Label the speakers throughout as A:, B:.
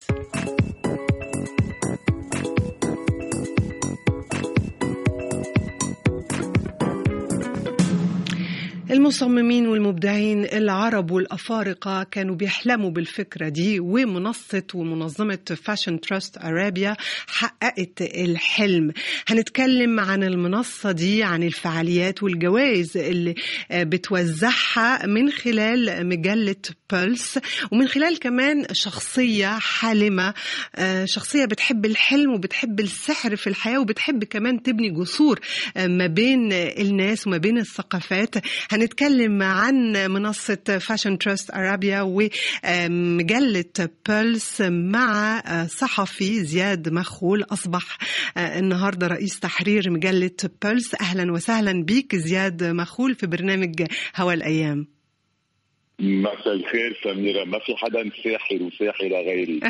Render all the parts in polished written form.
A: المصممين والمبدعين العرب والأفارقة كانوا بيحلموا بالفكرة دي، ومنصة ومنظمة فاشن تراست أرابيا حققت الحلم. هنتكلم عن المنصة دي، عن الفعاليات والجوائز اللي بتوزعها من خلال مجلة بولس، ومن خلال كمان شخصية حالمة، شخصية بتحب الحلم وبتحب السحر في الحياة، وبتحب كمان تبني جسور ما بين الناس وما بين الثقافات. هنتكلم عن منصة فاشن تراست أرابيا ومجلة بولس مع صحفي زياد مخول، أصبح النهاردة رئيس تحرير مجلة بولس. أهلا وسهلا بيك زياد مخول في برنامج هوا الأيام.
B: مساء الخير سميرة، ما في حدا ساحر وساحرة غيري.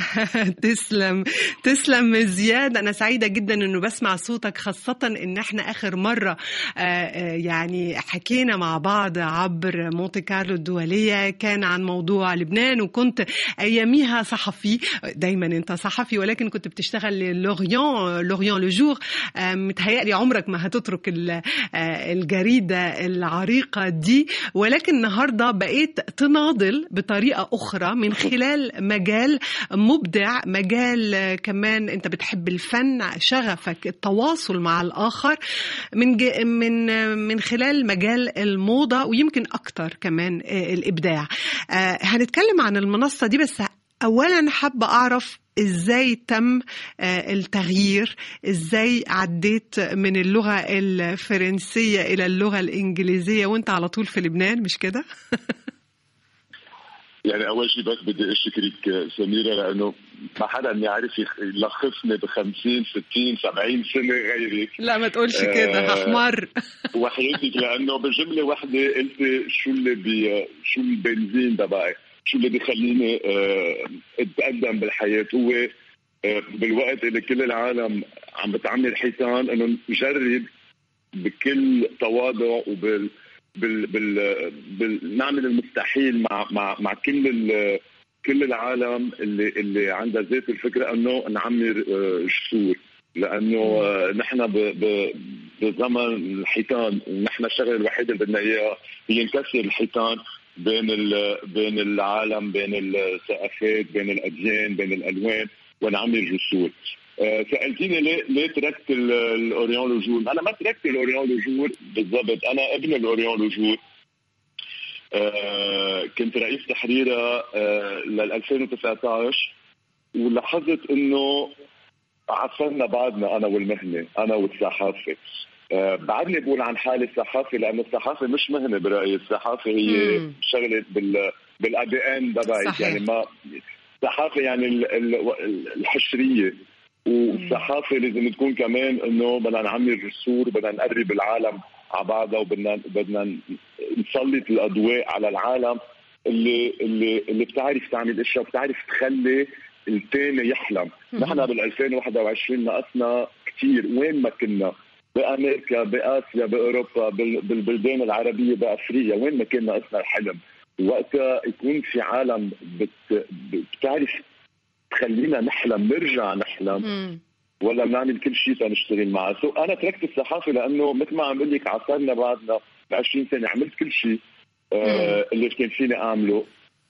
A: تسلم زياد، أنا سعيدة جدا أنه بسمع صوتك، خاصة أن احنا آخر مرة يعني حكينا مع بعض عبر مونتي كارلو الدولية كان عن موضوع لبنان، وكنت أياميها صحفي. دايما أنت صحفي، ولكن كنت بتشتغل لوريون لجور. متهيألي عمرك ما هتترك الجريدة العريقة دي، ولكن النهاردة بقيت تناضل بطريقة أخرى من خلال مجال مبدع، مجال كمان أنت بتحب الفن، شغفك التواصل مع الآخر من خلال مجال الموضة، ويمكن أكتر كمان الإبداع. هنتكلم عن المنصة دي، بس أولا حابة أعرف إزاي تم التغيير، إزاي عديت من اللغة الفرنسية إلى اللغة الإنجليزية وأنت على طول في لبنان، مش كده؟
B: يعني أول شيء بس بدي أشكرك سميرة، لأنه ما حدا يعرف يلخصني ب50 60 70 سنة غيرك.
A: لا ما تقولش كده، هحمر
B: وحياتك، لأنه بجملة واحدة قلت شو البنزين تبعي، شو اللي بيخليني أتقدم بالحياة. هو بالوقت اللي كل العالم عم بتعمل حيطان، إنه نجرب بكل تواضع نعمل المستحيل مع كل العالم اللي عندها ذات الفكرة انه نعمر جسور، لانه نحن بزمن الحيطان، ونحن الشغله الوحيده اللي بدنا اياها هي نكسر الحيطان بين العالم، بين الثقافات، بين الاديان، بين الالوان، ونعمر جسور. سألتيني ليه تركت الأوريون لوجور؟ أنا ما تركت الأوريون لوجور بالضبط، أنا ابن الأوريون لوجور. كنت رئيس تحريرها لل 2019، ولاحظت إنه عصرنا بعدنا أنا والمهنة، أنا والصحافة. بعدني بقول عن حالي الصحافة، لأن الصحافة مش مهنة برأيي، الصحافة هي شغلة بالADN تبعي. يعني ما الصحافة يعني الحشرية، والصحافة لازم تكون كمان انه بدنا نعمر جسور، بدنا نقرب العالم على بعضها، وبدنا نسلط الاضواء على العالم اللي بتعرف تعمل اشياء، بتعرف تخلي الثاني يحلم. نحن بال 2021 ناقصنا كثير، وين ما كنا، بامريكا، باسيا، باوروبا، بالبلدان العربيه، بافريقيا، وين ما كنا ناقصنا الحلم. وقتها يكون في عالم بتعرف تخلينا نحلم، نرجع نحلم، ولا نعمل كل شيء تنشتغل معه. أنا تركت الصحافة لأنه مثل ما عم بقول لك عصرنا بعدنا ب20 سنة، عملت كل شيء اللي كان فيني أعمله،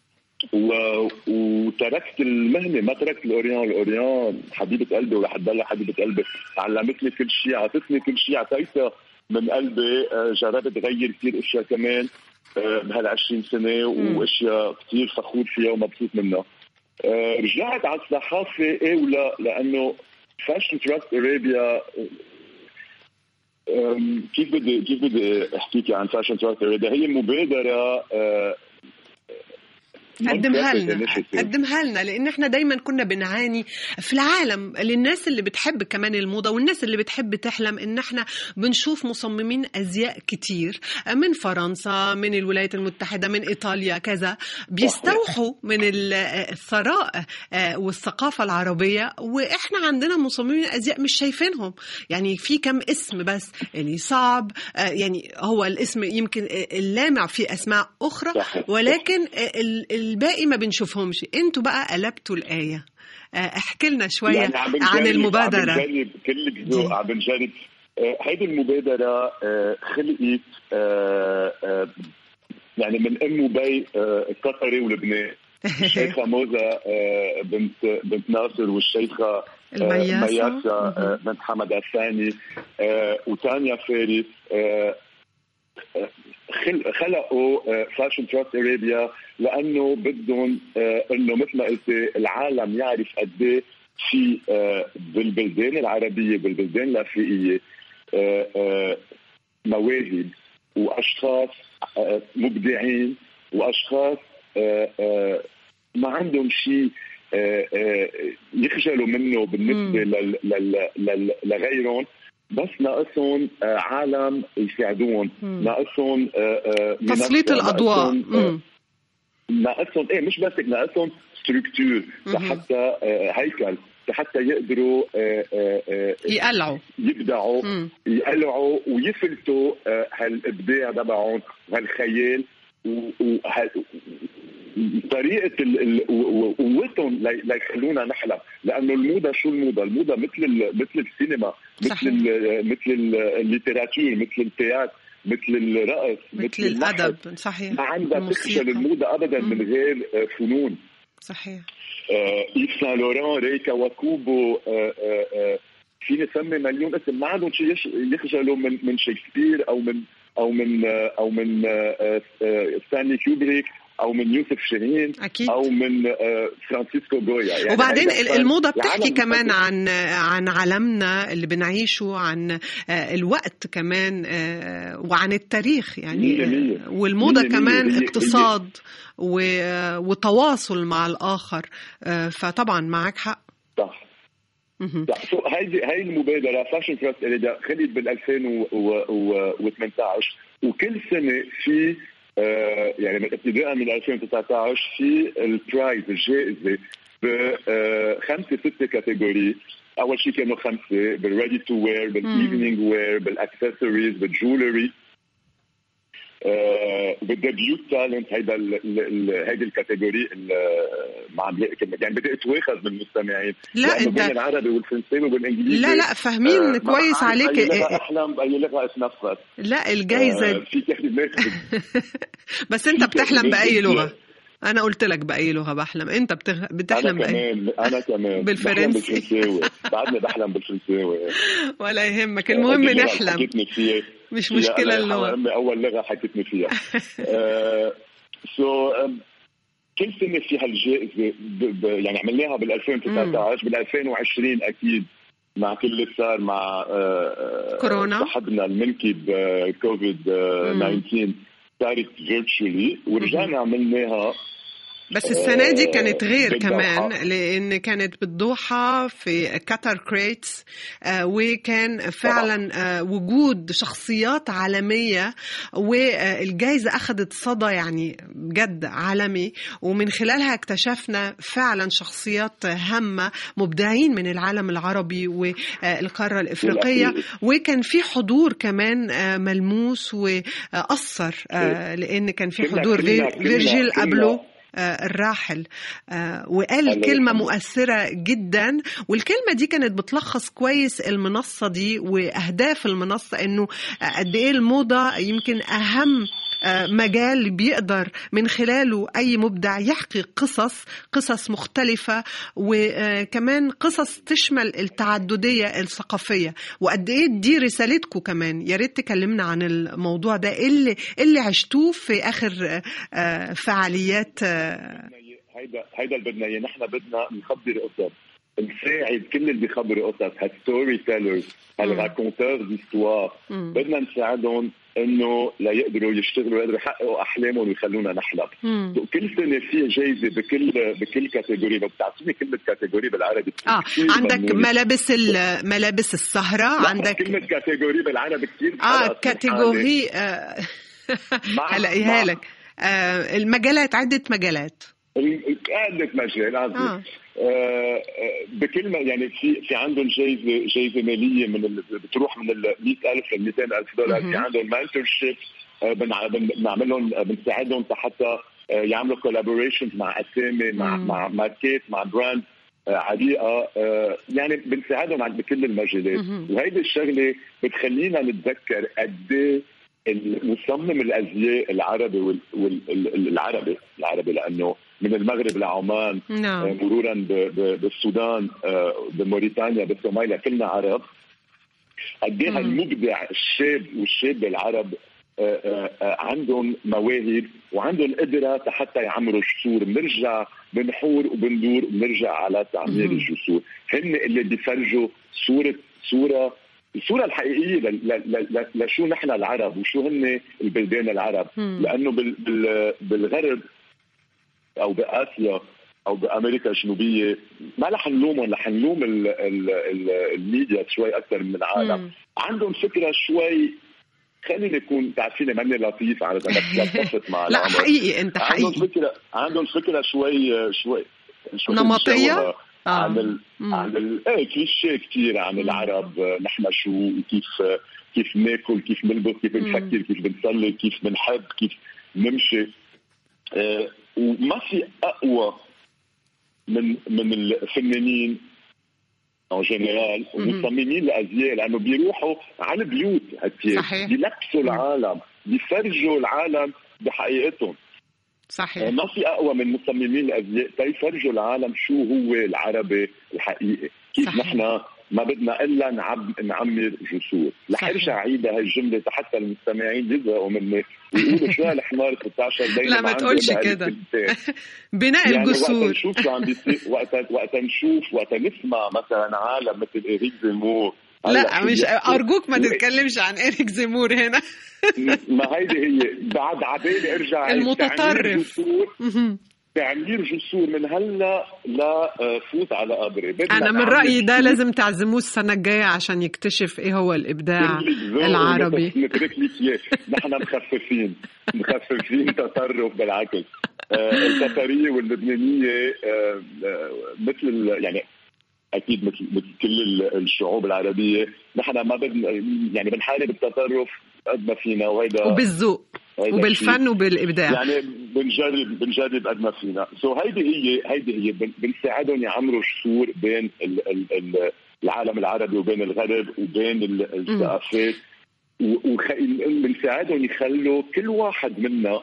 B: وتركت المهنة، ما تركت الأوريون حبيبة قلبي، ولا حتضل حبيبة قلبي. علمتني كل شيء، عطتني كل شيء، عطيتها من قلبي. جربت أغير كثير أشياء كمان بهال20 سنة، وأشياء كثير فخور فيها ومبسوط منها. رجعت على الصحافة ايه ولا، لانه فاشن تراست أرابيا، كيف بدي احكيكي عن فاشن تراست أرابيا؟ هي مبادرة
A: قدمها لنا، لان احنا دايما كنا بنعاني في العالم، للناس اللي بتحب كمان الموضة والناس اللي بتحب تحلم، ان احنا بنشوف مصممين ازياء كتير من فرنسا، من الولايات المتحدة، من ايطاليا، كذا، بيستوحوا من الثراء والثقافة العربية، واحنا عندنا مصممين ازياء مش شايفينهم. يعني في كم اسم بس، يعني صعب، يعني هو الاسم يمكن اللامع في اسماء اخرى، ولكن الباقي ما بنشوفهمش. انتوا بقى قلبتوا الآية. احكي لنا شوية
B: يعني
A: عن المبادرة.
B: عم بنجرب كل جزء، عم بنجرب. هيدي المبادرة خلقت يعني من أم وبي قطري ولبنان. الشيخة موزة بنت ناصر، والشيخة مياسة بنت حمد الثاني، وتانيا فارس. خلقوا فاشن تراست ارابيا لانه بدهم انه مثل ما قلت العالم يعرف قد ايه في بالبلدان العربيه بالبلدان الافريقيه مواهب واشخاص مبدعين واشخاص ما عندهم شيء يخجلوا منه بالنسبه لغيرهم، بس ناقصهم عالم يساعدون، ناقصهم
A: تسليط الأضواء،
B: ناقصهم مش بس ناقصهم ستركتور لحتى هيكل لحتى يقدروا يبدعوا يقلعوا ويفلتوا هالابداع تبعهم وهالخيال طريقه قوتهم ليخلونا نحلم. لانه الموضه شو الموضه مثل السينما، مثل الليتراتور، مثل التياتر، مثل الرقص،
A: مثل الادب. صحيح.
B: ما عندها تخجل الموضه ابدا من غير فنون.
A: صحيح.
B: إيف سان لوران، ري كاواكوبو، فيني سمي مليون اسم، ما عندهم شيء يخجلوا من شكسبير او من ستانلي كوبريك او من يوسف شاهين
A: أكيد.
B: او من فرانسيسكو جويا.
A: يعني وبعدين الموضه بتحكي كمان عن عالمنا اللي بنعيشه، عن الوقت كمان، وعن التاريخ يعني. والموضه كمان اقتصاد وتواصل مع الاخر. فطبعا معك حق.
B: صح. هاي المبادره فاشن تراست ارابيا خلت بال 2018، وكل سنه في يعني ابتداء من 2019 في البرايز الجائزه ب 5-6 كاتيجوري. اول شيء كانوا 5 بالريدي تو وير، بالايفنينج وير، بالاكسسوارز، بالجولري، بالديبيوت تالنت. هيدي الكاتيجوري يعني بدي اتواخذ من المستمعين.
A: لا انت
B: بين العربي والفرنساوي والانجليزي.
A: لا فاهمين كويس عليك.
B: اي لغه احلم، باي لغه اتنفس.
A: لا الجايزه
B: في كلمات
A: بس انت بتحلم باي لغه. انا قلت لك باي لغه بحلم، انت بتحلم باي؟
B: انا كمان
A: بالفرنسي.
B: بعدني بحلم بالفرنساوي.
A: ولا يهمك، المهم نحلم. مش مشكله اللغه.
B: اول لغه حكيتني فيها. كل سنه في هالجائزه يعني عملناها بال 2019 بال 2020 اكيد مع كل اللي صار مع
A: كورونا،
B: صاحبنا المنكب كوفيد 19 صارت فيرتشولي ورجعنا عملناها.
A: بس السنة دي كانت غير كمان، لأن كانت بالدوحة في كاتر كريتس، وكان فعلا وجود شخصيات عالمية، والجائزة أخذت صدى يعني بجد عالمي، ومن خلالها اكتشفنا فعلا شخصيات هامة مبدعين من العالم العربي والقارة الإفريقية، وكان في حضور كمان ملموس وأثر، لأن كان في حضور فيرجيل أبلو الراحل، وقال كلمة مؤثرة جدا. والكلمة دي كانت بتلخص كويس المنصة دي وأهداف المنصة، إنه قد إيه الموضة يمكن أهم مجال بيقدر من خلاله أي مبدع يحكي قصص مختلفة، وكمان قصص تشمل التعددية الثقافية. وقد إيه دي رسالتكم كمان. يا ريت تكلمنا عن الموضوع ده، اللي عشتوه في آخر فعاليات.
B: هيدا اللي بدنا اياه. نحن بدنا نخبر قصص، نساعد كل اللي بيخبروا قصص، هالستوري تيلرز، هالراكونتور ديستوار، بدنا نساعدهم انه لا يقدروا يشتغلوا، يقدروا يحققوا احلامهم ويخلونا نحلم. كل سنه في جايزه بكل كاتيجوري. لو بتعطيني كلمه كاتيجوري بالعربي
A: عندك ملابس السهره، عندك
B: كلمه كاتيجوري بالعربي كثير
A: كاتيجوري هلاقيها لك. المجالات عدة مجالات
B: بكلمة يعني في عندهم جايزة مالية بتروح من ال 100,000 ل 200,000 دولار. في عندهم مانتورشيب، بنعملهم بنساعدهم حتى يعملوا كولابوريشنز مع اسامي، مع ماركات، مع براند عريقه، يعني بنساعدهم بكل المجالات. وهيدي الشغله بتخلينا نتذكر قد ايه مصمم الازياء العربي العربي لانه من المغرب لعمان، مرورا بالسودان، بموريتانيا، بالصوماليا، كلنا عرب. قد ايه المبدع الشاب والشابه العرب عندهم مواهب وعندهم قدرة حتى يعمروا جسور. بنرجع بنحور وبندور وبنرجع على تعمير الجسور. هن اللي بيفرجوا الصورة الحقيقية لشو نحن العرب وشو هن البلدان العرب. لأنه بالغرب أو بآسيا أو بأمريكا الجنوبية ما رح نلومهم، رح نلوم الميديا شوي أكثر من العالم. عندهم فكرة شوي، خليني يكون تعرفيني ماني لطيف على بس اتفق مع
A: لا حقيقي انت حقيقي
B: عندهم فكره شوي
A: نمطيه
B: عن كليشيه كثير عن العرب. نحن شو كيف ناكل، كيف نلبس، كيف نفكر، كيف بنصلي، كيف بنحب، كيف نمشي. وما في اقوى من الفنانين ان جنرال ومصممين الازياء، لانه بيروحوا على البيوت بيلبسوا العالم، بيفرجوا العالم بحقيقتهم.
A: صحيح.
B: ما في اقوى من مصممين الازياء تيفرجوا العالم شو هو العربي الحقيقي. كيف نحن ما بدنا الا نعمر جسور. رح ارجع اعيدها هالجمله حتى المستمعين يزهقوا مني ويقولوا شو هالحمار 16 دينا.
A: لا ما تقولش كده. بناء
B: يعني
A: الجسور.
B: وقت نشوف شو عم بيصير، وقت نسمع مثلا عالم مثل إريك زيمور.
A: لا مش ارجوك ما تتكلمش عن إريك زيمور هنا.
B: ما هيدي هي بعد عبالي ارجع
A: المتطرف.
B: تعمير جسور من هلا لا فوت على قبري.
A: انا من رايي ده لازم تعزموه السنه الجايه عشان يكتشف ايه هو الابداع العربي.
B: نترك لك اياه. نحن مخففين تطرف. بالعكس القطريه واللبنانيه مثل يعني اكيد مثل كل الشعوب العربيه نحن ما بدنا يعني بنحارب التطرف قد ما فينا، وهيدا
A: وبالذوق وبالفن وبالابداع
B: يعني بنجرب قد ما فينا. هيدي هي بنساعدهم يعمروا جسور بين العالم العربي وبين الغرب وبين الثقافات، وبنساعدهم يخلوا كل واحد منا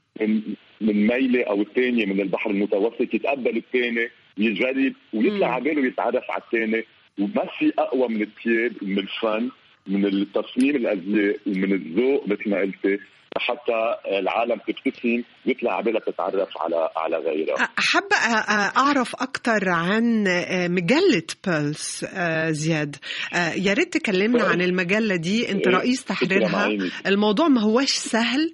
B: من ميله او الثانيه من البحر المتوسط يتقبل الثاني، يجرب ويطلع على باله ويتعرف على الثاني. وما في اقوى من الثياب، من الفن، من التصميم الازياء ومن الذوق مثل ما قلتي، حتى العالم تبتسم ويطلع على بالها تتعرف على غيرها.
A: حابة أعرف أكتر عن مجلة بيرلز زياد. يا ريت تكلمنا عن المجلة دي. أنت رئيس تحريرها. الموضوع ما هوش سهل،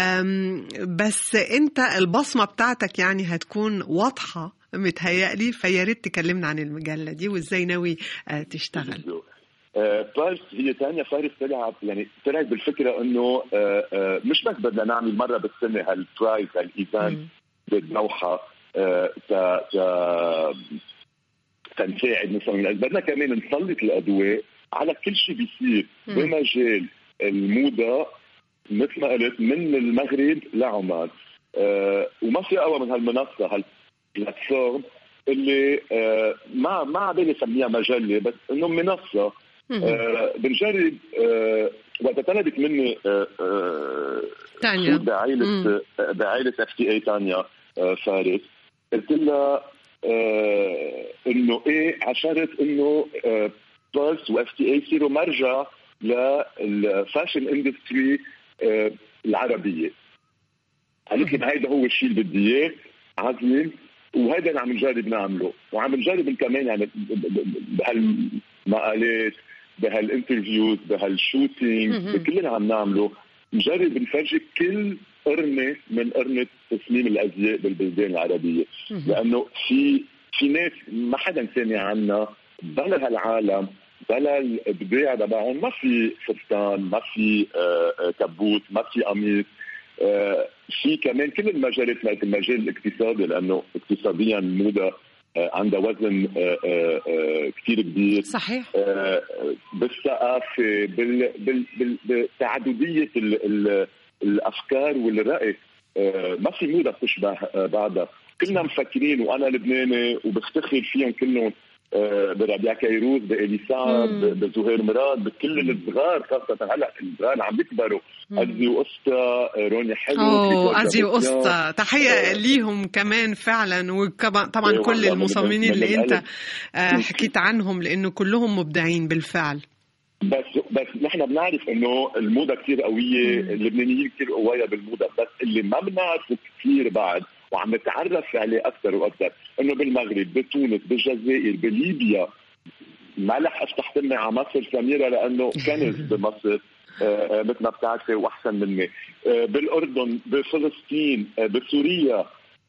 A: بس أنت البصمة بتاعتك يعني هتكون واضحة متهيألي، فيا ريت تكلمنا عن المجلة دي وإزاي ناوي تشتغل.
B: بيرلز هي ثانية فارس طلعت بالفكرة انه مش بس بدنا نعمل مرة بالسنة هالبرايز هالايفنت بالدوحة تنساعد مثلا، بدنا كمان نسلط الأضواء على كل شيء بيصير بمجال الموضة مثل ما قلت من المغرب لعمان. وما في أقوى من هالمنصة هالبلاتفورم اللي ما عبالي سميها مجلة بس انه منصة. بنجرب وقت طلبت مني
A: تانيا
B: بعائلة FTA تانيا فارس، قلت لها انه ايه عشرت انه بيرلز و FTA يصيروا مرجع للفاشن اندستري العربية. قالت لي هيدا هو الشيء اللي بدي اياه عظيم، وهذا اللي عم نجرب نعمله، وعم نجرب كمان يعني بهالمقالات بهالانترفيوز بهالشوتينج بكل اللي عم نعمله نجرب نفرجي كل قرنة من قرنة تصميم الأزياء بالبلدان العربية. لأنه في ناس ما حدا سامع عنها بلا هالعالم بلا الإبداع تبعهم. ما في فستان، ما في كبوت، ما في قميص. في كمان كل المجالات مثل المجال الاقتصادي، لأنه اقتصاديا الموضة عندها وزن كتير كبير.
A: صحيح.
B: بالثقافة، بتعددية الأفكار والرأي. ما في موضة بتشبه بعدها. كلنا مفكرين، وانا لبناني وبفتخر فيهم كلهم، بربيع كيروز، بإلي سعد، بزهير مراد، بكل الصغار، خاصة هلا الصغار عم بيكبروا، أزي وقسطة، روني حلو،
A: أزي وقسطة، تحية ليهم كمان فعلا، وطبعا كل المصممين اللي انت حكيت عنهم، لانه كلهم مبدعين بالفعل.
B: بس نحن بنعرف انه الموضة كثير قوية، اللبنانيين كثير قوية بالموضة، بس اللي ما بنعرفه كثير بعد وعم نتعرف عليه اكثر واكثر، انه بالمغرب، بتونس، بالجزائر، بليبيا، ما رح استحتمي على مصر سميرة لانه كانت بمصر مثل ما بتعرفي واحسن مني، بالاردن، بفلسطين، بسوريا،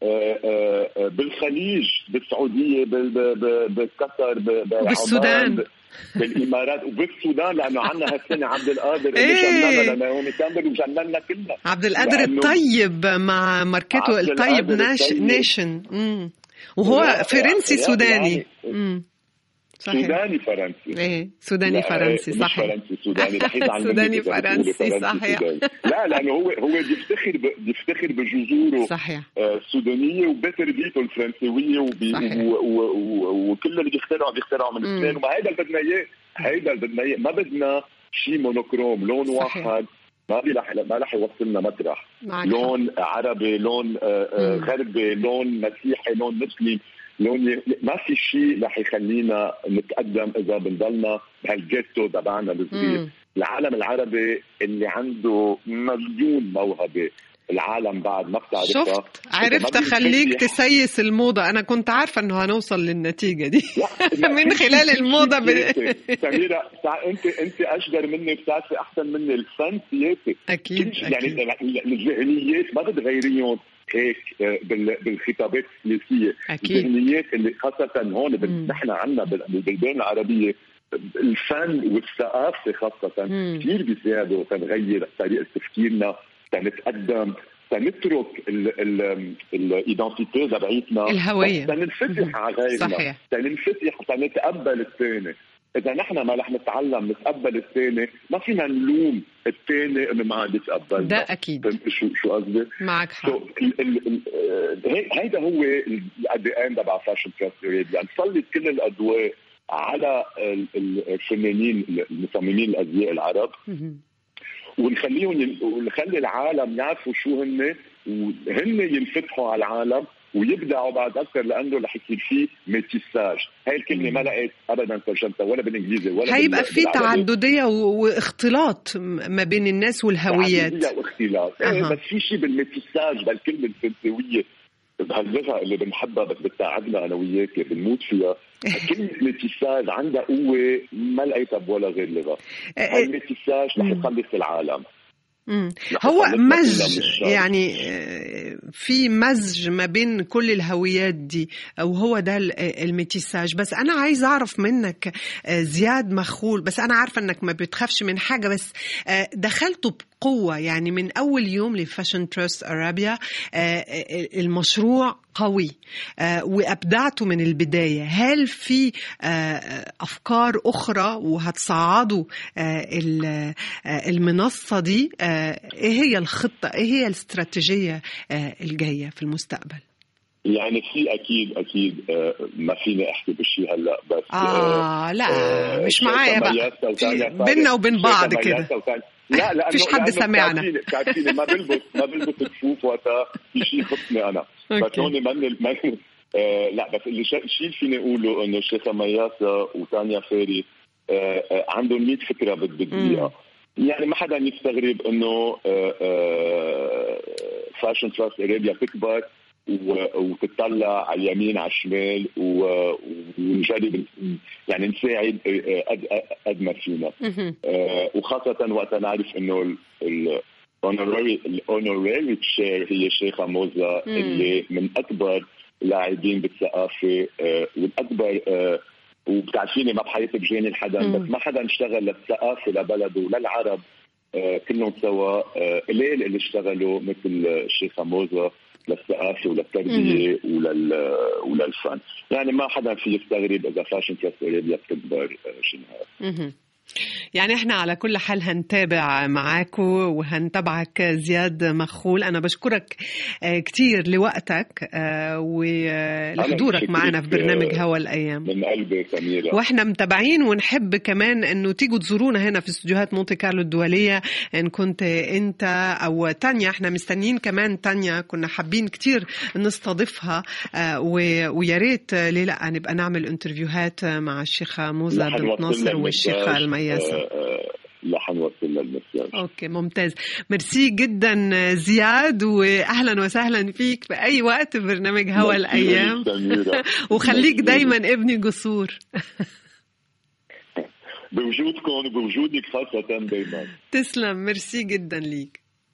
B: بالخليج، بالسعوديه، بقطر،
A: بالسودان،
B: بالامارات، وبالسودان، لانه عندنا هالسنه عبد القادر اللي جننا لنايومي كامبل وجننا كلنا.
A: عبد القادر الطيب مع ماركته الطيب نيشن، وهو فرنسي سوداني.
B: يعني صحيح. سوداني فرنسي.
A: سوداني فرنسي صحيح.
B: مش فرنسي سوداني،
A: سوداني فرنسي صحيح.
B: لا لانه هو بيفتخر بجذوره
A: صحيح
B: السودانيه وبتربيته الفرنسويه وكل اللي بيخترعوا من الاثنين، وما هيدا اللي بدنا اياه، هيدا اللي بدنا اياه، ما بدنا شيء مونوكروم، لون واحد ما رح يوصلنا مطرح. لون عربي، لون غربي، لون مسيحي، لون مسلم، ما في شيء رح يخلينا نتقدم اذا بنضلنا بهالجيتو تبعنا الصغير. العالم العربي اللي عنده مليون موهبه، العالم بعد ما بتعرفها.
A: شفت، عرفت اخليك تسيس الموضه. انا كنت عارفه انه هنوصل للنتيجه دي من خلال الموضه.
B: سميرة انت اشجر مني، بتعرفي احسن مني الفن سياسي
A: اكيد.
B: يعني الذهنيات ما بتغيريهم هيك بالخطابات السياسيه. الذهنيات اللي خاصه هون نحن عندنا بالبلدان العربيه، الفن والثقافه خاصه كثير بيساعدوا تنغير طريقه تفكيرنا، تنتقدم، تنترك الايدنتيتي تبعيتنا،
A: الهويه،
B: تنفتح على غيرنا، تنفتح، تنتقبل الثاني. اذا نحن ما رح نتعلم نتقبل الثاني، ما فينا نلوم الثاني انه ما عاد يتقبلنا.
A: ده اكيد.
B: فهمت شو قصدي؟
A: معك حق.
B: هيدا هو الادي تبع فاشن تراست ارابيا، نسلط كل الاضواء على الفنانين المصممين الازياء العرب، ونخلي العالم يعرفوا شو هن، وهن ينفتحوا على العالم ويبدعوا بعد اكثر، لانه رح يصير فيه ميتيساج. هاي الكلمه ما لقيت ابدا ترجمتها ولا بالانجليزي ولا
A: هيبقى في تعدديه واختلاط ما بين الناس والهويات.
B: تعدديه واختلاط. بس في شيء بالميتيساج، بالكلمه الفرنسويه بهاللغه اللي بنحبها بس بتتعبنا انا وياك بنموت فيها. كلمه ميتيساج عندها قوه ما لقيتها بولا غير لغه. هاي الميتيساج رح يخلص العالم.
A: هو مزج، يعني في مزج ما بين كل الهويات دي، وهو ده الميتيساج. بس أنا عايز أعرف منك زياد مخول، بس أنا عارفة أنك ما بتخافش من حاجة، بس دخلته بقوة يعني من أول يوم لفاشن تراست أرابيا. المشروع قوي وأبدعته من البداية. هل في أفكار أخرى وهتصعدوا المنصة دي؟ إيه هي الخطة، إيه هي الاستراتيجية الجاية في المستقبل؟
B: يعني في أكيد ما فيني أحكي بشيء هلا، بس
A: لا مش معايا بقى، بيننا وبين بعض كده.
B: لا
A: فيش حد سمعنا.
B: تعرفيني ما بلبس كفوف وقتها في شيء خصني أنا. بس هون لا، بس الشيء فيني أقوله إنه الشيخة مياسة وتانيا فاري عندهم 100 فكرة بالدقيقة. يعني ما حدا يستغرب انه فاشن تراست ارابيا تكبر وتطلع على اليمين على الشمال ونجرب يعني نساعد قد ما فينا، وخاصة وقت نعرف انه الاونوراري تشير هي الشيخة موزة اللي من اكبر لاعبين بالثقافة والاكبر، وبتعرفيني ما بحياتي بجاني حدا، بس ما حدا اشتغل للثقافة لبلده وللعرب كلهم سوا قليل اللي اشتغلوا مثل الشيخة موزة للثقافة وللتربية وللفن. يعني ما حدا في يستغرب إذا فاشن تراست ارابيا بتكبر شي نهار.
A: يعني احنا على كل حال هنتابع معاكم وهنتابعك زياد مخول. انا بشكرك كتير لوقتك ولحضورك معنا في برنامج هوا الايام.
B: من قلبي سميرة،
A: واحنا متابعين ونحب كمان انه تيجوا تزورونا هنا في استوديوهات مونتي كارلو الدولية ان كنت انت او تانيا. احنا مستنيين كمان تانيا، كنا حابين كتير نستضيفها ويا ريت ليه لا نبقى نعمل انترفيوهات مع الشيخة موزة بنت ناصر والشيخة المياسة.
B: رح نوصل للمساج.
A: اوكي ممتاز. ميرسي جدا زياد، واهلا وسهلا فيك في اي وقت في برنامج هوا الايام. وخليك دايما ابني قصور.
B: بوجودكم وبوجودك خاصة دايما.
A: تسلم، ميرسي جدا ليك.